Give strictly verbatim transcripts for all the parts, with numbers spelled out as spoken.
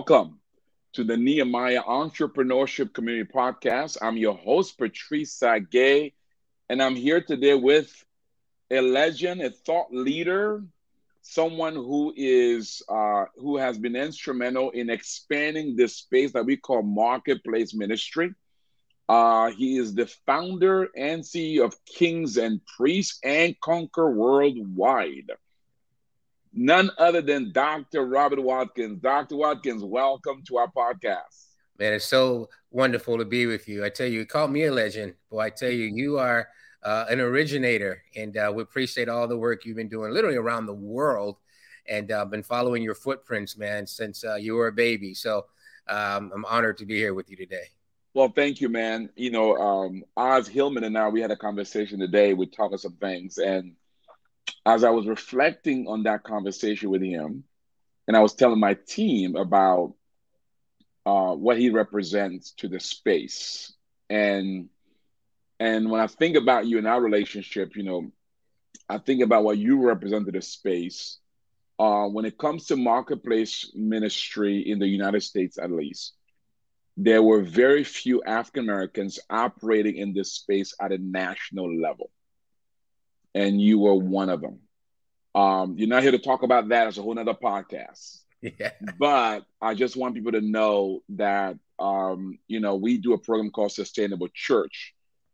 Welcome to the Nehemiah Entrepreneurship Community Podcast. I'm your host, Patrice Gay, and I'm here today with a legend, a thought leader, someone who is uh, who has been instrumental in expanding this space that we call marketplace ministry. Uh, he is the founder and C E O of Kings and Priests and Conquer Worldwide. None other than Doctor Robert Watkins. Doctor Watkins, welcome to our podcast. Man, it's so wonderful to be with you. I tell you, you call me a legend. Boy, I tell you, you are uh, an originator, and uh, we appreciate all the work you've been doing literally around the world, and I've uh, been following your footprints, man, since uh, you were a baby. So um, I'm honored to be here with you today. Well, thank you, man. You know, um, Oz Hillman and I, we had a conversation today. We talked about some things, and as I was reflecting on that conversation with him, and I was telling my team about uh, what he represents to the space, and and when I think about you and our relationship, you know, I think about what you represent to the space. Uh, when it comes to marketplace ministry in the United States, at least, there were very few African Americans operating in this space at a national level, and you were one of them. Um, you're not here to talk about that. It's a whole nother podcast. Yeah. But I just want people to know that, um, you know, we do a program called Sustainable Church.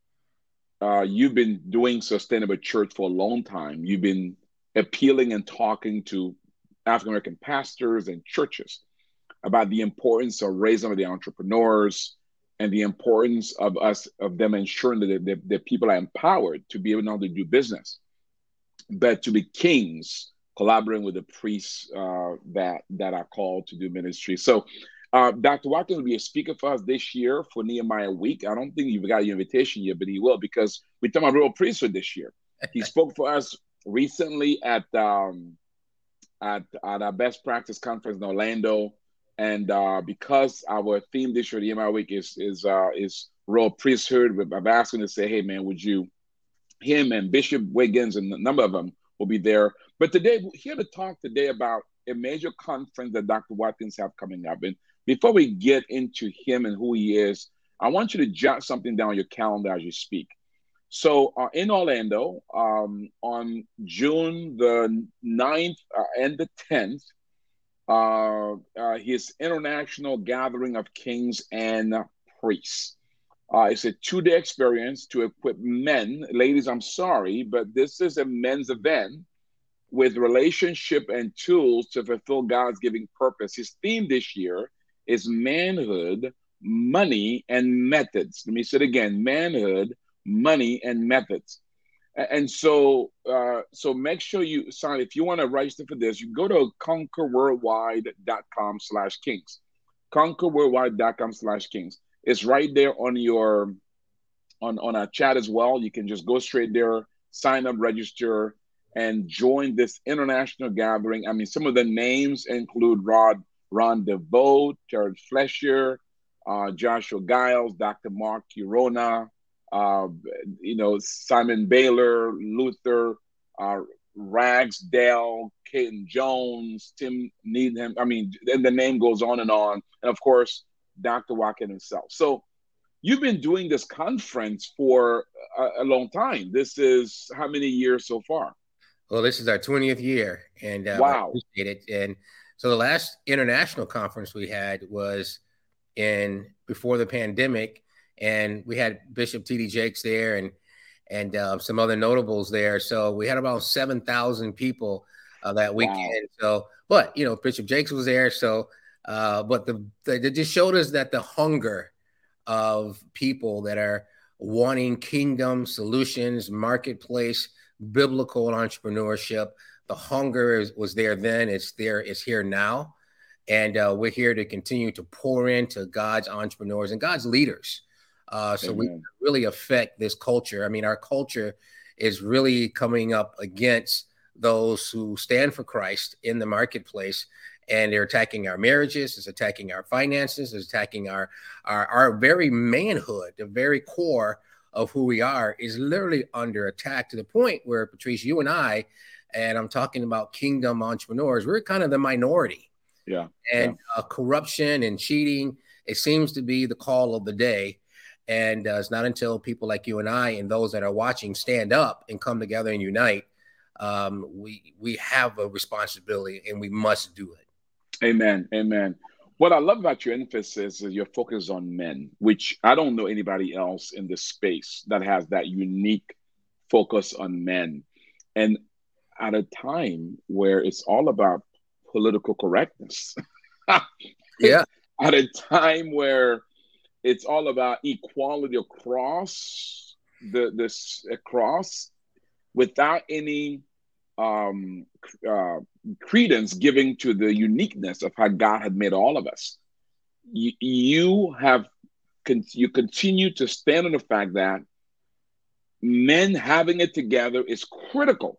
Uh, you've been doing Sustainable Church for a long time. You've been appealing and talking to African American pastors and churches about the importance of raising up the entrepreneurs and the importance of us, of them ensuring that the, the people are empowered to be able not to do business, but to be kings, collaborating with the priests uh, that that are called to do ministry. So uh, Doctor Watkins will be a speaker for us this year for Nehemiah Week. I don't think you've got your invitation yet, but he will, because we're talking about real priesthood this year. He spoke for us recently at um, at, at our Best Practice Conference in Orlando. And uh, because our theme this year, Nehemiah Week, is is uh, is royal priesthood, I've asked him to say, hey, man, would you, him and Bishop Wiggins and a number of them will be there. But today, we're here to talk today about a major conference that Doctor Watkins have coming up. And before we get into him and who he is, I want you to jot something down on your calendar as you speak. So uh, in Orlando, um, on June the ninth uh, and the tenth, uh, uh, his International Gathering of Kings and Priests. Uh, it's a two-day experience to equip men. Ladies, I'm sorry, but this is a men's event with relationship and tools to fulfill God's giving purpose. His theme this year is manhood, money, and methods. Let me say it again: manhood, money, and methods. And so, uh, so make sure you sign. If you want to register for this, you go to conquer worldwide dot com slash kings. conquer worldwide dot com slash kings. It's right there on your on on our chat as well. You can just go straight there, sign up, register, and join this international gathering. I mean, some of the names include Rod Ron DeVoe, Jared Flesher, uh, Joshua Giles, Doctor Mark Urona, uh, you know, Simon Baylor, Luther, uh, Ragsdale, Caden Jones, Tim Needham. I mean, and the name goes on and on. And of course, Doctor Watkins himself. So you've been doing this conference for a, a long time. This is how many years so far? Well, this is our twentieth year, and uh, wow. I appreciate it. And so the last international conference we had was in before the pandemic, and we had Bishop T D Jakes there and and uh, some other notables there. So we had about seven thousand people uh, that weekend. Wow. So, but, you know, Bishop Jakes was there. So, uh, but the, the, it just showed us that the hunger of people that are wanting kingdom solutions, marketplace, biblical entrepreneurship, the hunger is, was there then. It's there. It's here now. And uh, we're here to continue to pour into God's entrepreneurs and God's leaders. Uh, so Amen. We really affect this culture. I mean, our culture is really coming up against those who stand for Christ in the marketplace, and they're attacking our marriages, it's attacking our finances, it's attacking our, our, our very manhood, the very core of who we are is literally under attack, to the point where, Patrice, you and I, and I'm talking about kingdom entrepreneurs, we're kind of the minority. Yeah. And Yeah. uh, corruption and cheating, it seems to be the call of the day. And uh, it's not until people like you and I and those that are watching stand up and come together and unite, um, we we have a responsibility and we must do it. Amen. Amen. What I love about your emphasis is your focus on men, which I don't know anybody else in this space that has that unique focus on men. And at a time where it's all about political correctness, Yeah. at a time where it's all about equality across the this across without any um, uh, credence giving to the uniqueness of how God had made all of us. You, you have you continue to stand on the fact that men having it together is critical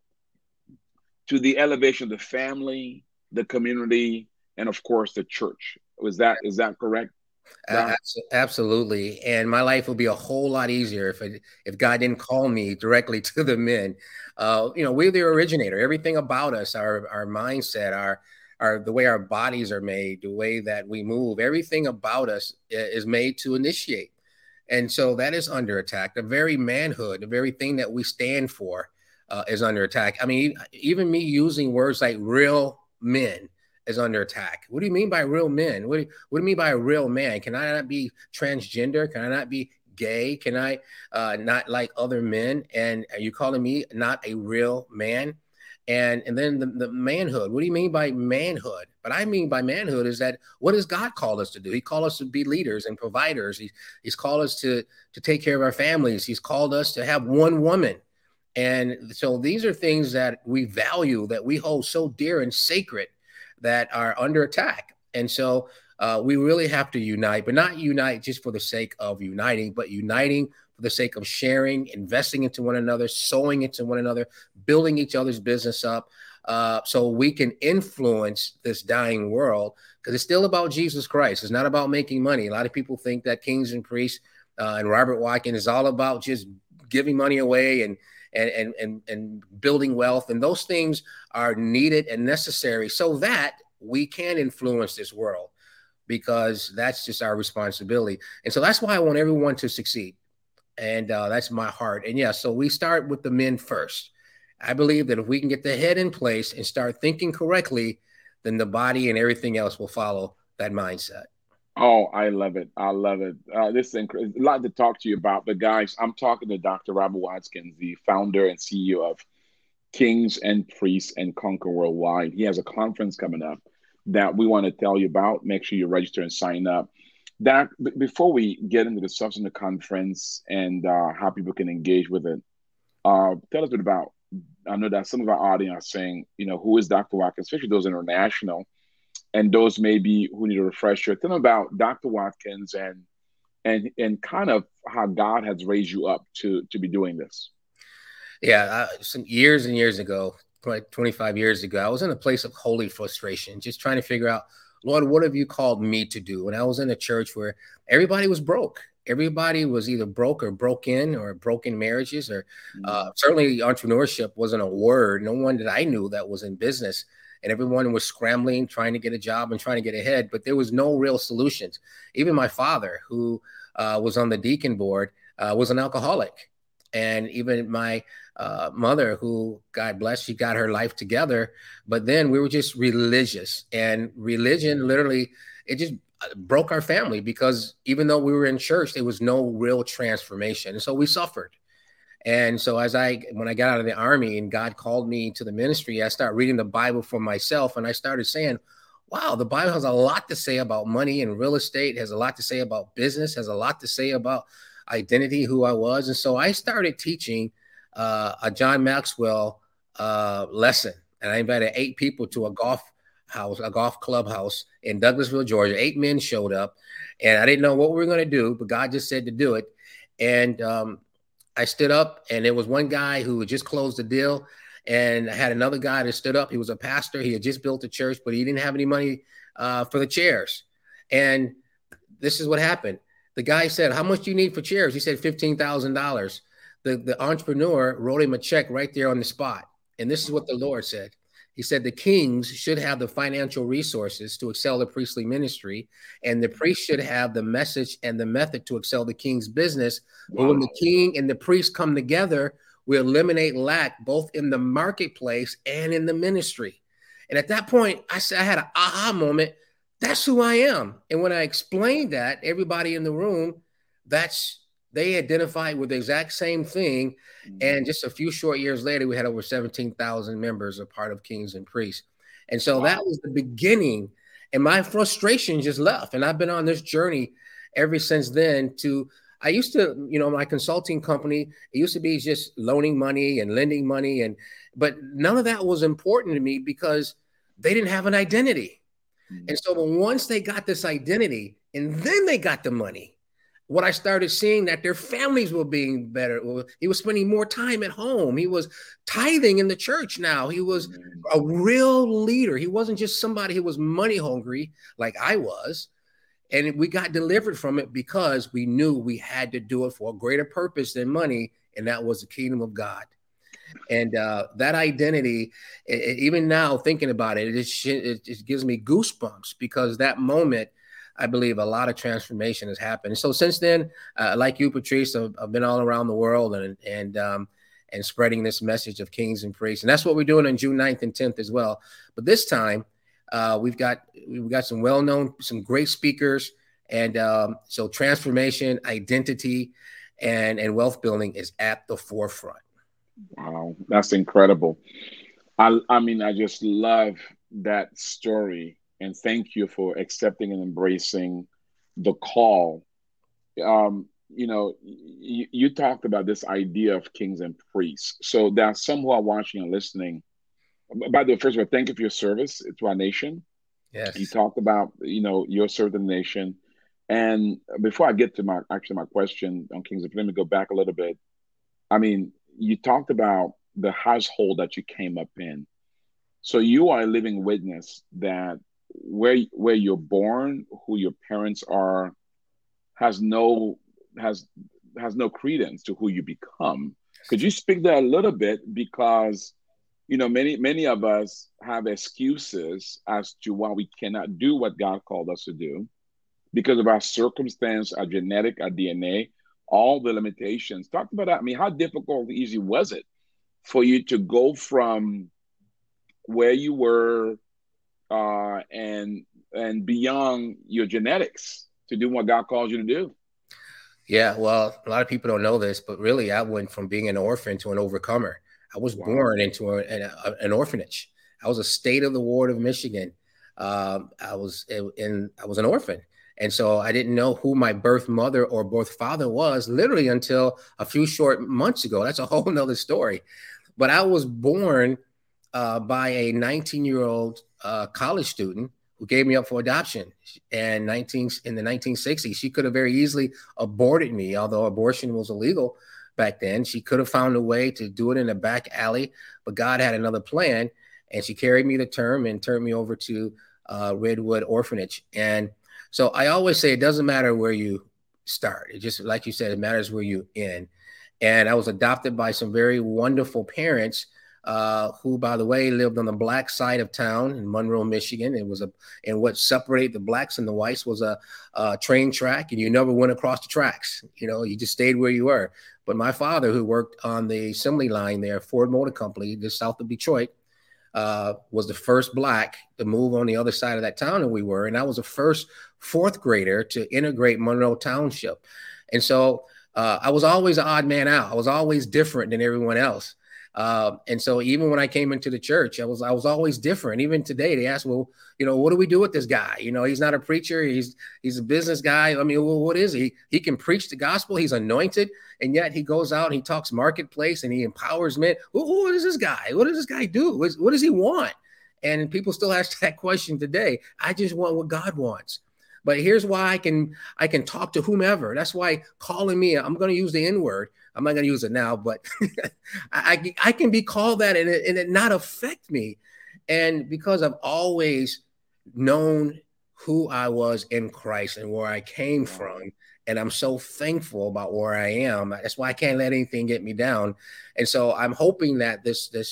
to the elevation of the family, the community, and of course the church. Was that is that correct? Uh, absolutely, and my life would be a whole lot easier if it, if God didn't call me directly to the men. Uh, you know, we're the originator. Everything about us, our our mindset, our our the way our bodies are made, the way that we move, everything about us is made to initiate, and so that is under attack. The very manhood, the very thing that we stand for, uh, is under attack. I mean, even me using words like real men is under attack. What do you mean by real men? What do you, what do you mean by a real man? Can I not be transgender? Can I not be gay? Can I uh, not like other men? And are you calling me not a real man? And and then the, the manhood. What do you mean by manhood? What I mean by manhood is that what does God call us to do? He called us to be leaders and providers. He, he's called us to to take care of our families. He's called us to have one woman. And so these are things that we value, that we hold so dear and sacred, that are under attack. And so uh, we really have to unite, but not unite just for the sake of uniting, but uniting for the sake of sharing, investing into one another, sowing into one another, building each other's business up, uh, so we can influence this dying world, because it's still about Jesus Christ. It's not about making money. A lot of people think that Kings and Priests uh, and Robert Watkins is all about just giving money away and And, and, and building wealth. And those things are needed and necessary so that we can influence this world, because that's just our responsibility. And so that's why I want everyone to succeed. And uh, that's my heart. And yeah, so we start with the men first. I believe that if we can get the head in place and start thinking correctly, then the body and everything else will follow that mindset. Oh, I love it. I love it. Uh, this is inc- a lot to talk to you about. But guys, I'm talking to Doctor Robert Watkins, the founder and C E O of Kings and Priests and Conquer Worldwide. He has a conference coming up that we want to tell you about. Make sure you register and sign up. Doc, b- before we get into the substance of the conference and uh, how people can engage with it, uh, tell us a bit about. I know that some of our audience are saying, you know, who is Doctor Watkins, especially those international, and those maybe who need a refresher. Tell them about Doctor Watkins and and and kind of how God has raised you up to to be doing this. Yeah, uh, some years and years ago, like twenty-five years ago, I was in a place of holy frustration, just trying to figure out, Lord, what have you called me to do? And I was in a church where everybody was broke. Everybody was either broke or broke in, or broken marriages, or uh, certainly entrepreneurship wasn't a word. No one that I knew that was in business. And everyone was scrambling, trying to get a job and trying to get ahead, but there was no real solutions. Even my father, who uh, was on the deacon board, uh, was an alcoholic. And even my uh, mother, who, God bless, she got her life together. But then we were just religious, and religion literally, it just broke our family, because even though we were in church, there was no real transformation. And so we suffered. And so as I, when I got out of the army and God called me to the ministry, I started reading the Bible for myself. And I started saying, wow, the Bible has a lot to say about money and real estate, has a lot to say about business, has a lot to say about identity, who I was. And so I started teaching uh, a John Maxwell uh, lesson. And I invited eight people to a golf house, a golf clubhouse in Douglasville, Georgia. Eight men showed up, and I didn't know what we were going to do, but God just said to do it. And um, I stood up, and there was one guy who had just closed the deal, and I had another guy that stood up. He was a pastor. He had just built a church, but he didn't have any money uh, for the chairs. And this is what happened. The guy said, how much do you need for chairs? He said fifteen thousand dollars. The, the entrepreneur wrote him a check right there on the spot. And this is what the Lord said. He said the kings should have the financial resources to excel the priestly ministry, and the priest should have the message and the method to excel the king's business. Wow. But when the king and the priest come together, we eliminate lack both in the marketplace and in the ministry. And at that point, I said, I had an aha moment. That's who I am. And when I explained that, everybody in the room, that's they identified with the exact same thing. And just a few short years later, we had over seventeen thousand members, a part of Kings and Priests. And so wow. that was the beginning. And my frustration just left. And I've been on this journey ever since then to, I used to, you know, my consulting company, it used to be just loaning money and lending money. And, but none of that was important to me because they didn't have an identity. Mm-hmm. And so once they got this identity and then they got the money, what I started seeing that their families were being better. He was spending more time at home. He was tithing in the church now. He was a real leader. He wasn't just somebody who was money hungry like I was. And we got delivered from it because we knew we had to do it for a greater purpose than money. And that was the kingdom of God. And uh, that identity, it, it, even now thinking about it, it just, it just gives me goosebumps because that moment, I believe a lot of transformation has happened. And so since then, uh, like you, Patrice, I've, I've been all around the world and and um, and spreading this message of kings and priests. And that's what we're doing on June ninth and tenth as well. But this time, uh, we've got we've got some well-known, some great speakers. And um, so transformation, identity, and, and wealth building is at the forefront. Wow, that's incredible. I, I mean, I just love that story. And thank you for accepting and embracing the call. Um, you know, you, you talked about this idea of kings and priests. So there are some who are watching and listening. By the way, first of all, thank you for your service to our nation. Yes. You talked about, you know, your service to the nation. And before I get to my, actually my question on kings and priests, let me go back a little bit. I mean, you talked about the household that you came up in. So you are a living witness that where where you're born, who your parents are, has no has has no credence to who you become. Could you speak there a little bit? Because you know many many of us have excuses as to why we cannot do what God called us to do because of our circumstance, our genetic, our D N A, all the limitations. Talk about that. I mean, how difficult, easy was it for you to go from where you were uh, and and beyond your genetics to do what God calls you to do? Yeah, well, a lot of people don't know this, but really I went from being an orphan to an overcomer. I was wow. born into a, an, a, an orphanage. I was a state of the ward of Michigan. Um, I was in, I was an orphan. And so I didn't know who my birth mother or birth father was literally until a few short months ago. That's a whole nother story. But I was born uh, by a nineteen-year-old uh, college student who gave me up for adoption. And nineteen in the nineteen sixties, she could have very easily aborted me, although abortion was illegal back then. She could have found a way to do it in a back alley, but God had another plan. And she carried me to term and turned me over to uh, Redwood Orphanage. And so I always say it doesn't matter where you start. It just, like you said, it matters where you end. And I was adopted by some very wonderful parents uh, who, by the way, lived on the black side of town in Monroe, Michigan. It was a, and what separated the blacks and the whites was a, a train track, and you never went across the tracks. You know, you just stayed where you were. But my father, who worked on the assembly line there, Ford Motor Company, just south of Detroit, Uh, was the first black to move on the other side of that town than we were. And I was the first fourth grader to integrate Monroe Township. And so uh, I was always an odd man out. I was always different than everyone else. Uh, and so even when I came into the church, I was I was always different. Even today, they ask, well, you know, what do we do with this guy? You know, he's not a preacher. He's he's a business guy. I mean, well, what is he? He can preach the gospel. He's anointed. And yet he goes out and he talks marketplace and he empowers men. Well, what is this guy? What does this guy do? What, what does he want? And people still ask that question today. I just want what God wants. But here's why I can I can talk to whomever. That's why calling me, I'm going to use the N word. I'm not going to use it now, but I, I can be called that and it, and it not affect me. And because I've always known who I was in Christ and where I came from, and I'm so thankful about where I am. That's why I can't let anything get me down. And so I'm hoping that this this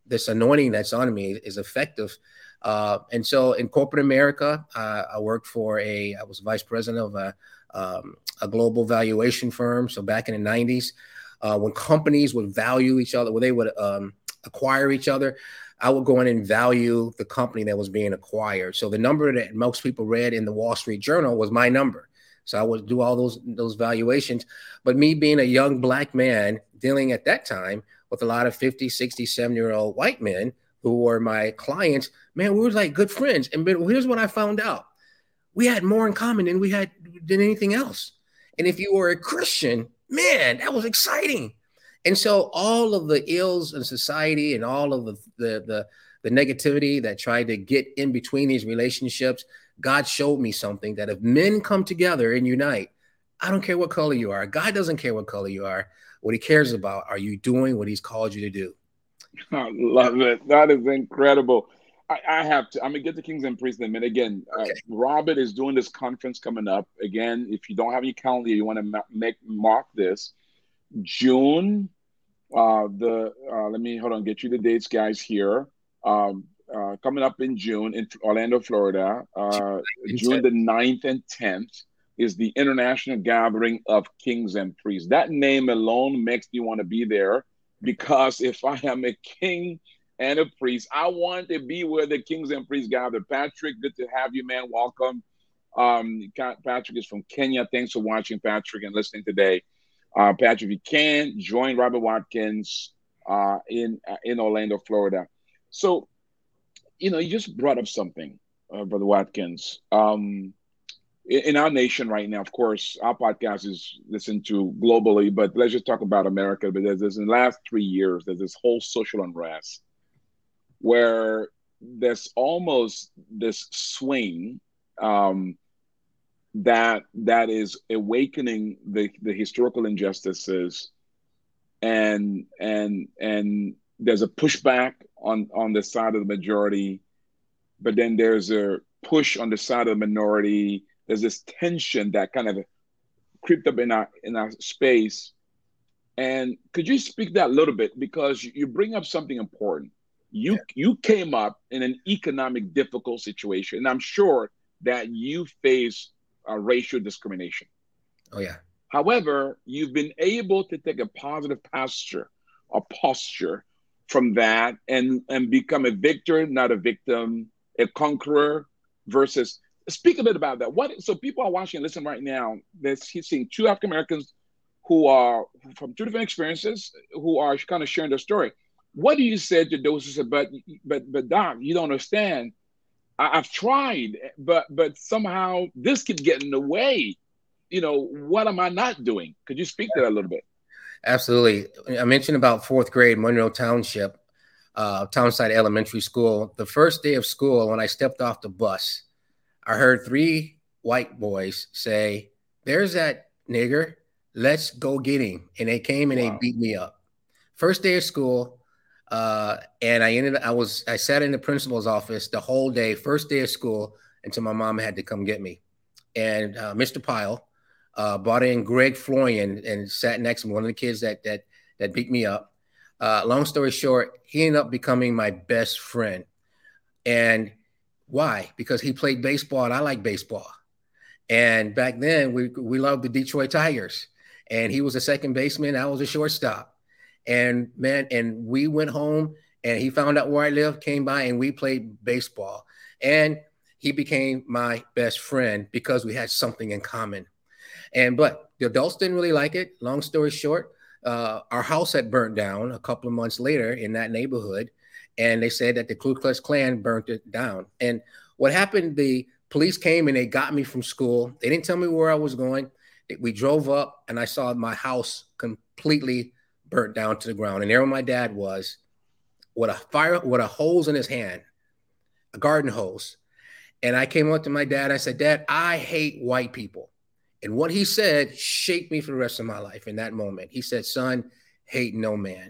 this anointing that's on me is effective. Uh, and so in corporate America, uh, I worked for a, I was vice president of a, um, a global valuation firm. So back in the nineties, uh, when companies would value each other, when they would um, acquire each other, I would go in and value the company that was being acquired. So the number that most people read in the Wall Street Journal was my number. So I would do all those, those valuations. But me being a young black man dealing at that time with a lot of fifty, sixty, seventy year old white men who were my clients, man, we were like good friends. And here's what I found out. We had more in common than we had than anything else. And if you were a Christian, man, that was exciting. And so all of the ills in society and all of the, the, the, the negativity that tried to get in between these relationships, God showed me something that if men come together and unite, I don't care what color you are. God doesn't care what color you are. What he cares about, are you doing what he's called you to do? I love it. That is incredible. I, I have to, I'm going to get to Kings and Priests in a minute. Again, okay. uh, Robert is doing this conference coming up. Again, if you don't have your calendar, you want to ma- make mark this. June, uh, the uh, let me, hold on, get you the dates, guys, here. Um, uh, coming up in June in Orlando, Florida, uh, June the ninth and tenth is the International Gathering of Kings and Priests. That name alone makes me want to be there. Because if I am a king and a priest, I want to be where the kings and priests gather. Patrick, good to have you, man. Welcome. Um, Patrick is from Kenya. Thanks for watching, Patrick, and listening today. Uh, Patrick, if you can, join Robert Watkins uh, in uh, in Orlando, Florida. So, you know, you just brought up something, uh, Brother Watkins. Um, in our nation right now, of course, our podcast is listened to globally, but let's just talk about America. But there's, there's in the last three years, there's this whole social unrest where there's almost this swing um, that that is awakening the, the historical injustices, and and and there's a pushback on on the side of the majority, but then there's a push on the side of the minority. There's this tension that kind of creeped up in our in our space. And could you speak that a little bit? Because you bring up something important. You yeah. you came up in an economic difficult situation, and I'm sure that you face uh, racial discrimination. Oh yeah. However, you've been able to take a positive posture, a posture from that, and and become a victor, not a victim, a conqueror versus. Speak a bit about that. What so people are watching and listening right now. They're seeing two African Americans who are from two different experiences, who are kind of sharing their story. What do you say to those who say, "But, but, but, Doc, you don't understand. I, I've tried, but, but somehow this keeps getting in the way. You know, what am I not doing?" Could you speak to that a little bit? Absolutely. I mentioned about fourth grade, Monroe Township, uh, Townside Elementary School. The first day of school, when I stepped off the bus, I heard three white boys say, "There's that nigger. Let's go get him." And they came and wow. they beat me up. First day of school. Uh, and I ended I was I sat in the principal's office the whole day, first day of school, until my mom had to come get me. And uh, Mister Pyle uh, brought in Greg Florian and sat next to me, one of the kids that that that beat me up. Uh, long story short, he ended up becoming my best friend. And why? Because he played baseball and I like baseball. And back then we, we loved the Detroit Tigers, and he was a second baseman. I was a shortstop. And man, and we went home and he found out where I lived, came by, and we played baseball. And he became my best friend because we had something in common. And, but the adults didn't really like it. Long story short, uh, our house had burnt down a couple of months later in that neighborhood. And they said that the Ku Klux Klan burnt it down. And what happened, the police came and they got me from school. They didn't tell me where I was going. We drove up and I saw my house completely burnt down to the ground. And there where my dad was, with a fire, with a hose in his hand, a garden hose. And I came up to my dad. I said, "Dad, I hate white people." And what he said shaped me for the rest of my life in that moment. He said, "Son, hate no man."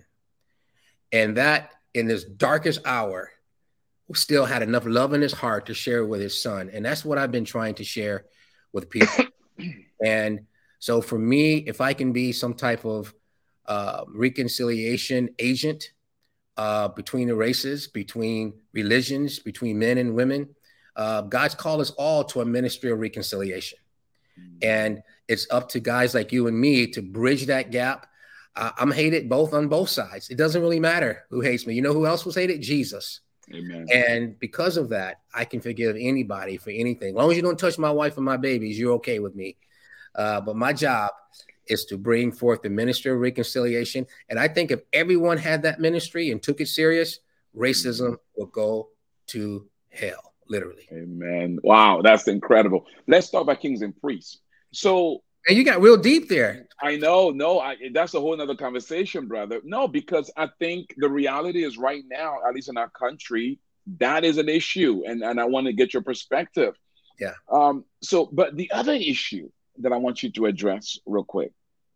And that, in this darkest hour, still had enough love in his heart to share with his son. And that's what I've been trying to share with people. And so for me, if I can be some type of uh, reconciliation agent uh, between the races, between religions, between men and women. Uh, God's called us all to a ministry of reconciliation. And it's up to guys like you and me to bridge that gap. Uh, I'm hated both on both sides. It doesn't really matter who hates me. You know who else was hated? Jesus. Amen. And because of that, I can forgive anybody for anything. As long as you don't touch my wife and my babies, you're okay with me. Uh, but my job is to bring forth the ministry of reconciliation. And I think if everyone had that ministry and took it serious, racism will go to hell, literally. Amen. Wow, that's incredible. Let's talk about kings and priests. So, and you got real deep there. I know. No, I, that's a whole nother conversation, brother. No, because I think the reality is right now, at least in our country, that is an issue. And, and I want to get your perspective. Yeah. Um. So, but the other issue that I want you to address real quick.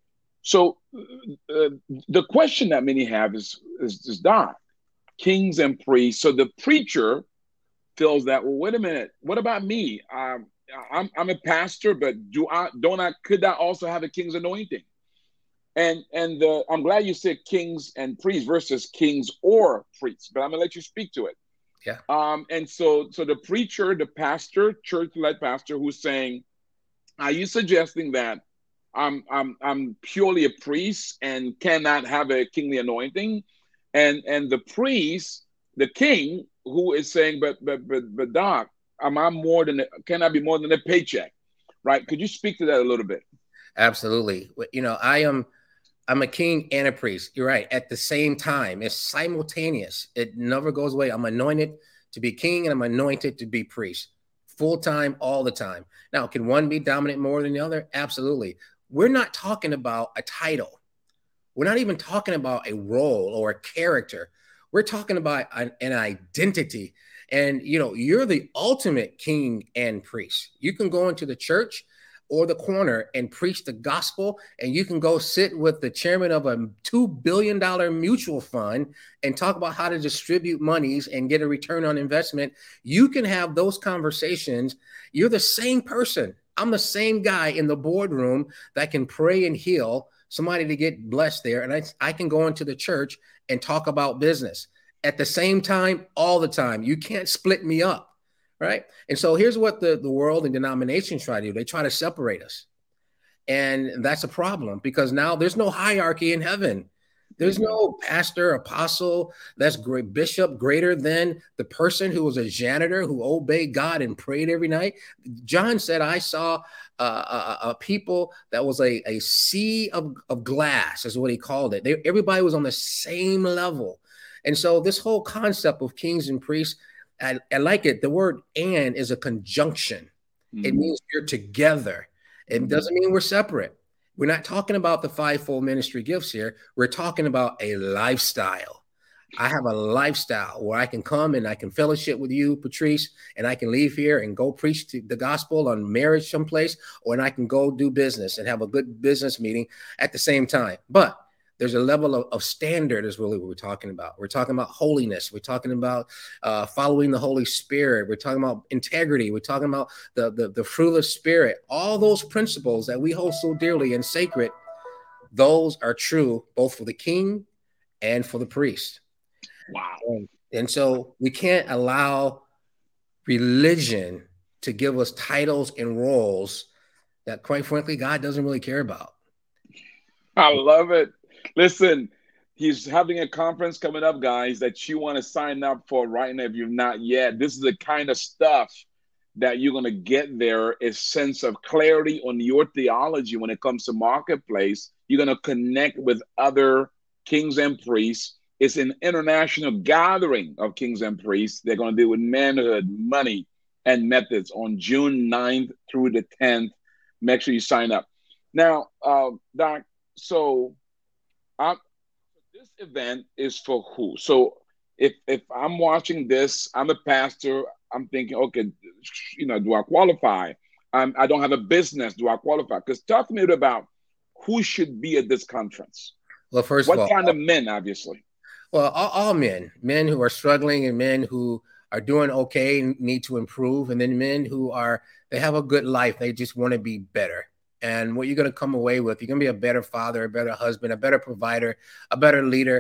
So uh, the question that many have is, is, is that kings and priests. So the preacher feels that, well, wait a minute, what about me? Um, I'm I'm a pastor, but do I don't I could I also have a king's anointing? And and the, I'm glad you said kings and priests versus kings or priests, but I'm gonna let you speak to it. Yeah. Um. And so so the preacher, the pastor, church-led pastor, who's saying, are you suggesting that I'm I'm I'm purely a priest and cannot have a kingly anointing? And and the priest, the king, who is saying, but but but but Doc, am I more than a, can I be more than a paycheck, right? Could you speak to that a little bit? Absolutely. You know, I am I'm a king and a priest. You're right. At the same time, it's simultaneous. It never goes away. I'm anointed to be king and I'm anointed to be priest, full time, all the time. Now, can one be dominant more than the other? Absolutely. We're not talking about a title. We're not even talking about a role or a character. We're talking about an, an identity. And, you know, you're the ultimate king and priest. You can go into the church or the corner and preach the gospel, and you can go sit with the chairman of a two billion dollars mutual fund and talk about how to distribute monies and get a return on investment. You can have those conversations. You're the same person. I'm the same guy in the boardroom that can pray and heal somebody to get blessed there. And I, I can go into the church and talk about business at the same time, all the time. You can't split me up. Right. And so here's what the, the world and denominations try to do. They try to separate us. And that's a problem because now there's no hierarchy in heaven. There's no pastor, apostle, that's great, bishop greater than the person who was a janitor who obeyed God and prayed every night. John said, I saw uh, a, a people that was a, a sea of, of glass, is what he called it. They, everybody was on the same level. And so this whole concept of kings and priests, I, I like it. The word "and" is a conjunction. Mm-hmm. It means you're together. It doesn't mean we're separate. We're not talking about the fivefold ministry gifts here. We're talking about a lifestyle. I have a lifestyle where I can come and I can fellowship with you, Patrice, and I can leave here and go preach to the gospel on marriage someplace, or and I can go do business and have a good business meeting at the same time. But there's a level of, of standard is really what we're talking about. We're talking about holiness. We're talking about uh, following the Holy Spirit. We're talking about integrity. We're talking about the, the, the fruit of the Spirit. All those principles that we hold so dearly and sacred, those are true both for the king and for the priest. Wow. And, and so we can't allow religion to give us titles and roles that, quite frankly, God doesn't really care about. I love it. Listen, he's having a conference coming up, guys, that you want to sign up for right now if you've not yet. This is the kind of stuff that you're going to get there, a sense of clarity on your theology when it comes to marketplace. You're going to connect with other kings and priests. It's an international gathering of kings and priests. They're going to deal with manhood, money, and methods on June ninth through the tenth. Make sure you sign up. Now, uh, Doc, so I'm, this event is for who? So if if I'm watching this, I'm a pastor, I'm thinking, okay, you know, do I qualify? I'm, I don't have a business. Do I qualify? Because talk to me about who should be at this conference. Well, first what of all, kind of men, obviously? Well, all, all men, men who are struggling and men who are doing okay and need to improve, and then men who are, they have a good life. They just want to be better. And what you're going to come away with, you're going to be a better father, a better husband, a better provider, a better leader.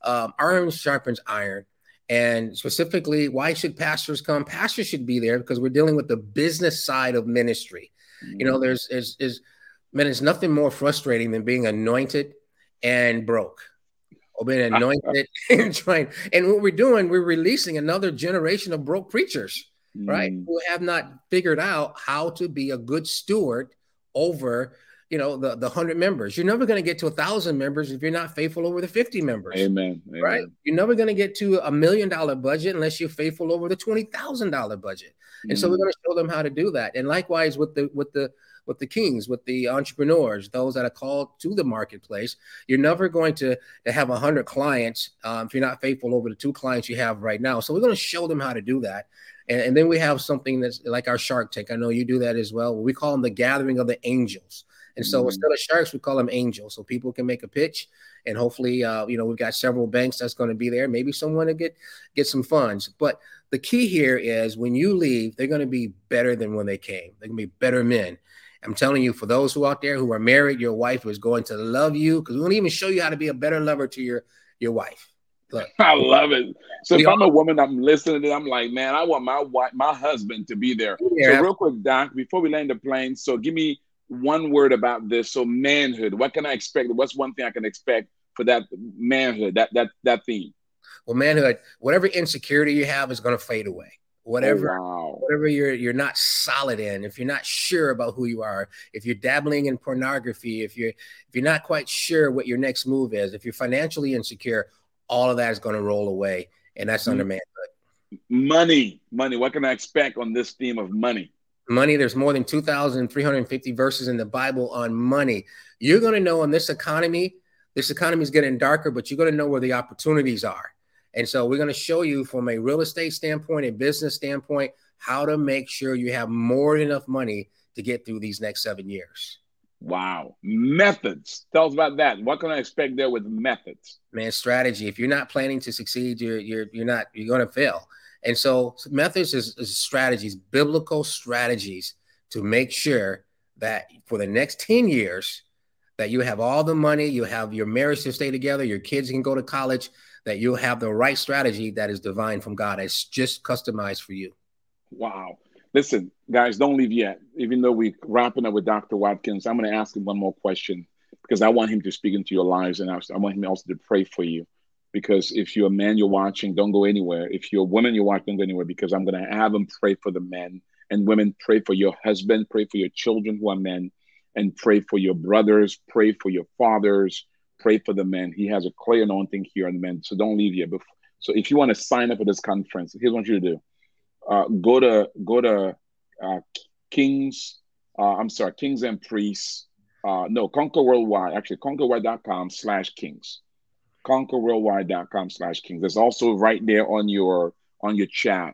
um, iron sharpens iron. And specifically, why should pastors come? Pastors should be there because we're dealing with the business side of ministry. Mm-hmm. You know, there's is is man, it's nothing more frustrating than being anointed and broke, or being anointed and trying. And what we're doing, we're releasing another generation of broke preachers, mm-hmm. right? Who have not figured out how to be a good steward over, you know, the, the hundred members. You're never going to get to a thousand members if you're not faithful over the fifty members. Amen. Amen. Right. You're never going to get to a million dollar budget unless you're faithful over the twenty thousand dollar budget. And mm. so we're going to show them how to do that. And likewise with the, with the, with the kings, with the entrepreneurs, those that are called to the marketplace, you're never going to, to have a hundred clients um, if you're not faithful over the two clients you have right now. So we're going to show them how to do that. And, and then we have something that's like our Shark Tank. I know you do that as well. We call them the gathering of the angels. And so mm-hmm. instead of sharks, we call them angels. So people can make a pitch, and hopefully, uh, you know, we've got several banks that's going to be there. Maybe someone to get get some funds. But the key here is when you leave, they're going to be better than when they came. They're going to be better men. I'm telling you, for those who out there who are married, your wife is going to love you, because we're going to even show you how to be a better lover to your your wife. Look. I love it. So if I'm a woman, I'm listening to it, I'm like, man, I want my wife, my husband to be there. Yeah. So real quick, Doc, before we land the plane, so give me one word about this. So manhood, what can I expect? What's one thing I can expect for that manhood, that that that theme? Well, manhood, whatever insecurity you have is going to fade away. Whatever, oh, wow. whatever you're you're not solid in, if you're not sure about who you are, if you're dabbling in pornography, if you're if you're not quite sure what your next move is, if you're financially insecure, all of that is going to roll away, and that's mm-hmm. under manhood. Money, money. What can I expect on this theme of money? Money, there's more than two thousand three hundred fifty verses in the Bible on money. You're going to know in this economy, this economy is getting darker, but you're going to know where the opportunities are. And so we're going to show you from a real estate standpoint, a business standpoint, how to make sure you have more than enough money to get through these next seven years. Wow. Methods. Tell us about that. What can I expect there with methods? Man, strategy. If you're not planning to succeed, you're you're you're not, you're going to fail. And so methods is, is strategies, biblical strategies to make sure that for the next ten years that you have all the money, you have your marriage to stay together, your kids can go to college, that you'll have the right strategy that is divine from God. It's just customized for you. Wow. Listen, guys, don't leave yet. Even though we're wrapping up with Doctor Watkins, I'm going to ask him one more question because I want him to speak into your lives, and I want him also to pray for you. Because if you're a man, you're watching, don't go anywhere. If you're a woman, you're watching, don't go anywhere, because I'm going to have him pray for the men, and women, pray for your husband, pray for your children who are men, and pray for your brothers, pray for your fathers, pray for the men. He has a clear anointing here on the men, so don't leave here. So if you want to sign up for this conference, here's what I want you to do. Uh, go to, go to uh, Kings, uh, I'm sorry, Kings and Priests, uh, no, Conquer Worldwide, actually, conquerworldwide.com slash Kings. conquerworldwide.com slash Kings. There's also right there on your on your chat.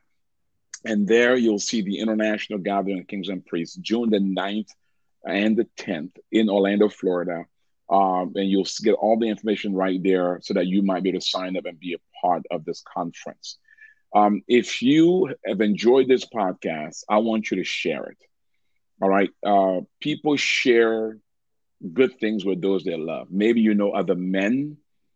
And there you'll see the International Gathering of Kings and Priests, June the ninth and the tenth in Orlando, Florida. Um, and you'll get all the information right there so that you might be able to sign up and be a part of this conference. Um, if you have enjoyed this podcast, I want you to share it. All right. Uh, people share good things with those they love. Maybe you know other men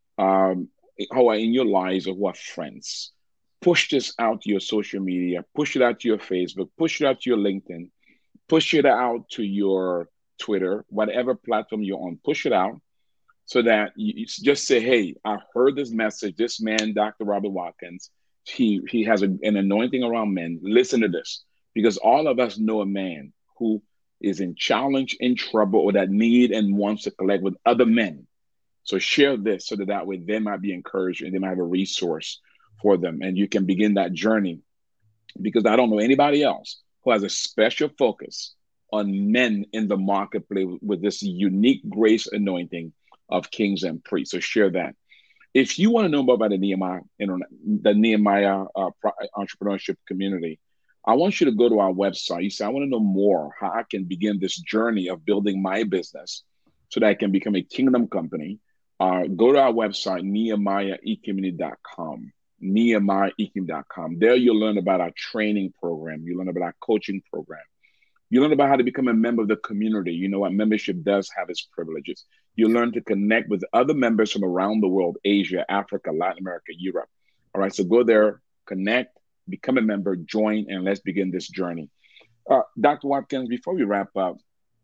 um, who are in your lives or who are friends. Push this out to your social media, push it out to your Facebook, push it out to your LinkedIn, push it out to your Twitter, whatever platform you're on, push it out so that you, you just say, hey, I heard this message, this man, Doctor Robert Watkins, he, he has a, an anointing around men. Listen to this, because all of us know a man who is in challenge, in trouble, or that need and wants to collect with other men. So share this so that that way they might be encouraged and they might have a resource for them. And you can begin that journey, because I don't know anybody else who has a special focus on men in the marketplace with this unique grace anointing of kings and priests. So share that. If you want to know more about the Nehemiah, the Nehemiah uh, entrepreneurship community, I want you to go to our website. You say, I want to know more how I can begin this journey of building my business so that I can become a kingdom company. Uh, go to our website, nehemiah e community dot com, nehemiah e community dot com. There you'll learn about our training program. You learn about our coaching program. You learn about how to become a member of the community. You know what membership does have its privileges. You learn to connect with other members from around the world, Asia, Africa, Latin America, Europe. All right, so go there, connect, become a member, join, and let's begin this journey. Uh, Doctor Watkins, before we wrap up,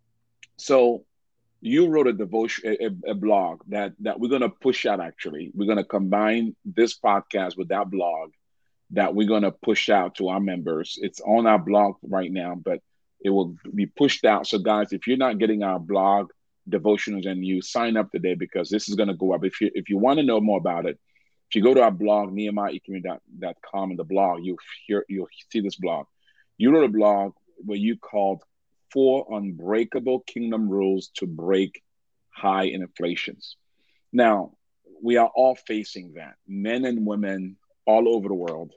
so you wrote a devotion, a, a blog that that we're going to push out. Actually, we're going to combine this podcast with that blog that we're going to push out to our members. It's on our blog right now, but it will be pushed out. So, guys, if you're not getting our blog devotionals and you sign up today, because this is going to go up. If you if you want to know more about it, if you go to our blog, nehemiah economy dot com, in the blog, you'll hear you'll see this blog. You wrote a blog where you called Four Unbreakable Kingdom Rules to Break High Inflations. Now, we are all facing that, men and women all over the world.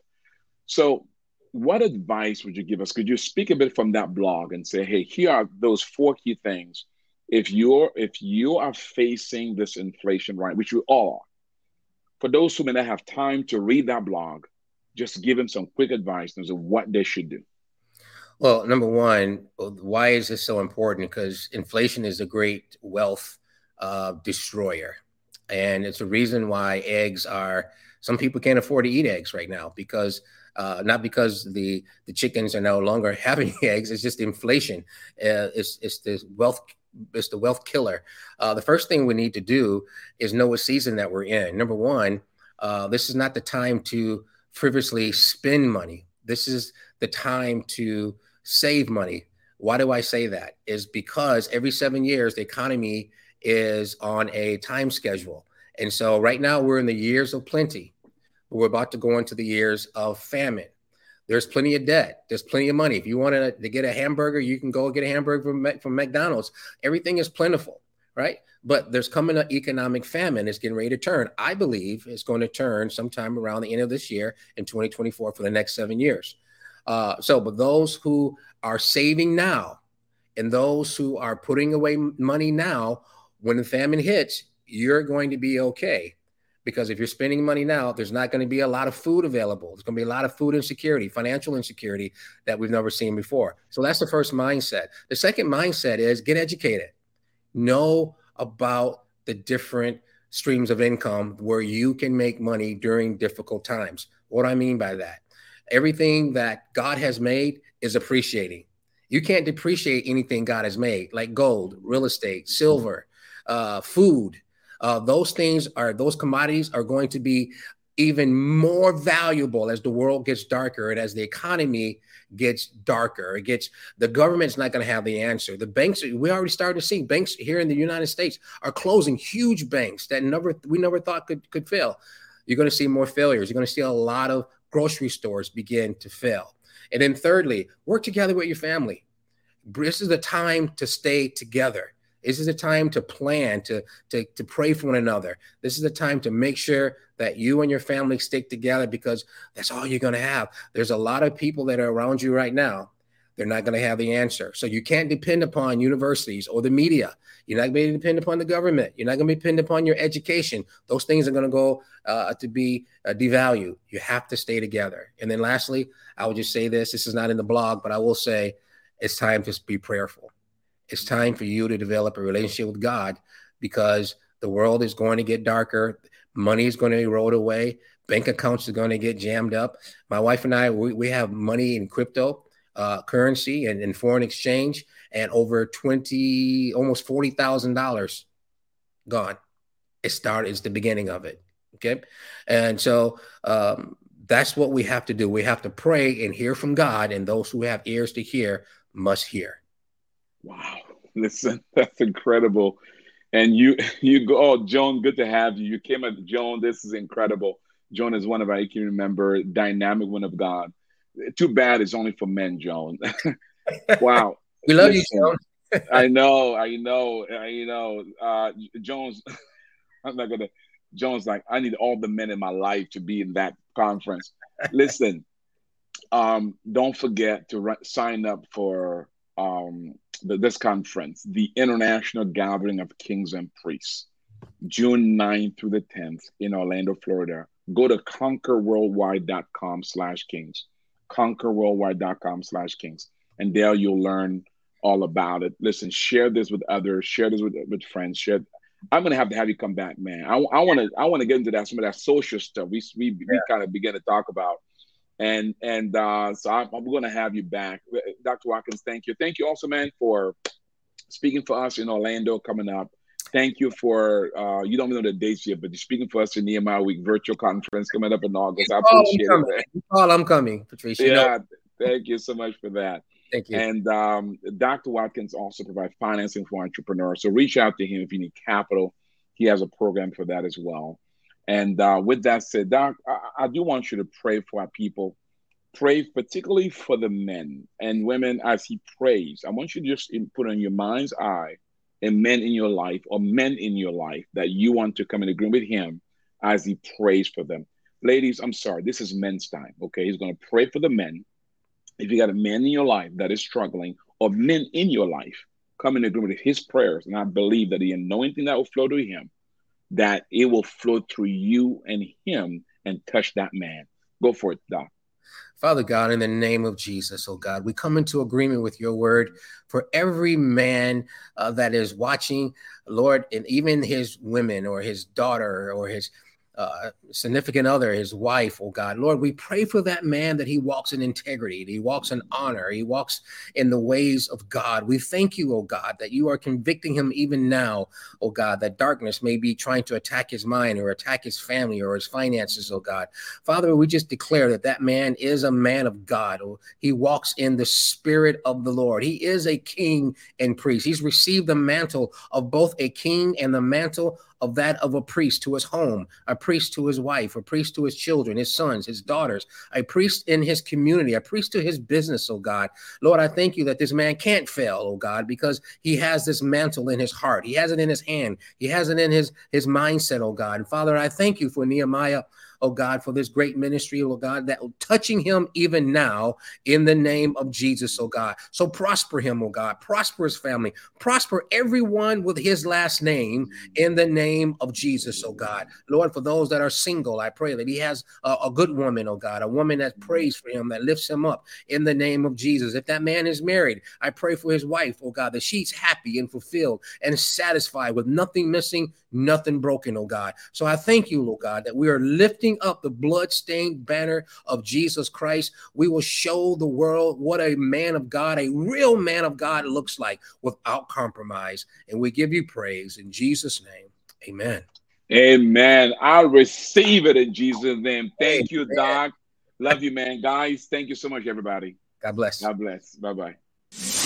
So what advice would you give us? Could you speak a bit from that blog and say, hey, here are those four key things. If you're if you are facing this inflation, right, which we all are, for those who may not have time to read that blog, just give them some quick advice in terms of what they should do. Well, number one, why is this so important? Because inflation is a great wealth uh, destroyer. And it's a reason why eggs are, some people can't afford to eat eggs right now, because uh, not because the, the chickens are no longer having eggs, it's just inflation. Uh, it's, it's the wealth, it's the wealth killer. Uh, the first thing we need to do is know what season that we're in. Number one, uh, this is not the time to frivolously spend money. This is the time to save money. Why do I say that? Is because every seven years, the economy is on a time schedule. And so right now we're in the years of plenty. We're about to go into the years of famine. There's plenty of debt. There's plenty of money. If you want to, to get a hamburger, you can go get a hamburger from, from McDonald's. Everything is plentiful, right? But there's coming an economic famine. It's getting ready to turn. I believe it's going to turn sometime around the end of this year in twenty twenty-four for the next seven years. Uh, so, but those who are saving now and those who are putting away money now, when the famine hits, you're going to be okay. Because if you're spending money now, there's not going to be a lot of food available. There's going to be a lot of food insecurity, financial insecurity that we've never seen before. So that's the first mindset. The second mindset is get educated. Know about the different streams of income where you can make money during difficult times. What do I mean by that? Everything that God has made is appreciating. You can't depreciate anything God has made, like gold, real estate, silver, uh, food. Uh, those things are, those commodities are going to be even more valuable as the world gets darker and as the economy gets darker. It gets, the government's not going to have the answer. The banks, we already started to see banks here in the United States are closing, huge banks that never, we never thought could, could fail. You're going to see more failures. You're going to see a lot of grocery stores begin to fail. And then thirdly, work together with your family. This is the time to stay together. This is the time to plan, to, to, to pray for one another. This is the time to make sure that you and your family stick together, because that's all you're going to have. There's a lot of people that are around you right now. They're not going to have the answer. So you can't depend upon universities or the media. You're not going to depend upon the government. You're not going to depend upon your education. Those things are going to go uh, to be uh, devalued. You have to stay together. And then lastly, I would just say this. This is not in the blog, but I will say it's time to be prayerful. It's time for you to develop a relationship with God, because the world is going to get darker. Money is going to erode away. Bank accounts are going to get jammed up. My wife and I, we, we have money in crypto uh, currency and in foreign exchange, and over twenty, almost forty thousand dollars gone. It started, it's the beginning of it. Okay. And so um, that's what we have to do. We have to pray and hear from God, and those who have ears to hear must hear. Wow. Listen, that's incredible. And you, you go, oh, Joan, good to have you. You came at Joan. This is incredible. Joan is one of our, you can remember, dynamic one of God. Too bad it's only for men, Joan. Wow. We love Listen, you, Joan. I know, I know, I know. Uh, Jones, I'm not gonna. Jones, like, I need all the men in my life to be in that conference. Listen, um, don't forget to re- sign up for um, the, this conference, the International Gathering of Kings and Priests, June ninth through the tenth in Orlando, Florida. Go to conquer worldwide dot com slash kings, conquer worldwide dot com slash kings. And there you'll learn all about it. Listen, share this with others, share this with, with friends, share. I'm gonna have to have you come back, man. I want to I want to get into that some of that social stuff we we, we kind of begin to talk about, and and uh, so I'm, I'm going to have you back, Doctor Watkins. Thank you, thank you also, man, for speaking for us in Orlando coming up. Thank you for uh, you don't know the dates yet, but you're speaking for us in Nehemiah Week virtual conference coming up in August. I appreciate it, man. Paul, I'm coming, Patricia. Yeah, thank you so much for that. Thank you. And um, Doctor Watkins also provides financing for entrepreneurs. So reach out to him if you need capital. He has a program for that as well. And uh, with that said, Doc, I, I do want you to pray for our people. Pray particularly for the men and women as he prays. I want you to just put on your mind's eye and men in your life or men in your life that you want to come in agreement with him as he prays for them. Ladies, I'm sorry, this is men's time, okay? He's going to pray for the men. If you got a man in your life that is struggling or men in your life, come in agreement with his prayers. And I believe that the anointing that will flow to him, that it will flow through you and him and touch that man. Go for it, Doc. Father God, in the name of Jesus, oh God, we come into agreement with your word for every man uh, that is watching, Lord, and even his women or his daughter or his Uh, significant other, his wife, oh God. Lord, we pray for that man that he walks in integrity, that he walks in honor, he walks in the ways of God. We thank you, oh God, that you are convicting him even now, oh God, that darkness may be trying to attack his mind or attack his family or his finances, oh God. Father, we just declare that that man is a man of God. Oh, he walks in the spirit of the Lord. He is a king and priest. He's received the mantle of both a king and the mantle of that of a priest to his home, a priest to his wife, a priest to his children, his sons, his daughters, a priest in his community, a priest to his business, oh God. Lord, I thank you that this man can't fail, oh God, because he has this mantle in his heart. He has it in his hand. He has it in his, his mindset, oh God. And Father, I thank you for Nehemiah, oh God, for this great ministry, oh God, that touching him even now in the name of Jesus, oh God. So prosper him, oh God, prosper his family, prosper everyone with his last name in the name of Jesus, oh God. Lord, for those that are single, I pray that he has a, a good woman, oh God, a woman that prays for him, that lifts him up in the name of Jesus. If that man is married, I pray for his wife, oh God, that she's happy and fulfilled and satisfied with nothing missing, nothing broken, oh God. So I thank you, oh God, that we are lifting up the blood-stained banner of Jesus Christ. We will show the world what a man of God, a real man of God looks like without compromise. And we give you praise in Jesus' name. Amen. Amen. I receive it in Jesus' name. Thank you, Doc. Love you, man. Guys, thank you so much, everybody. God bless. God bless. Bye-bye.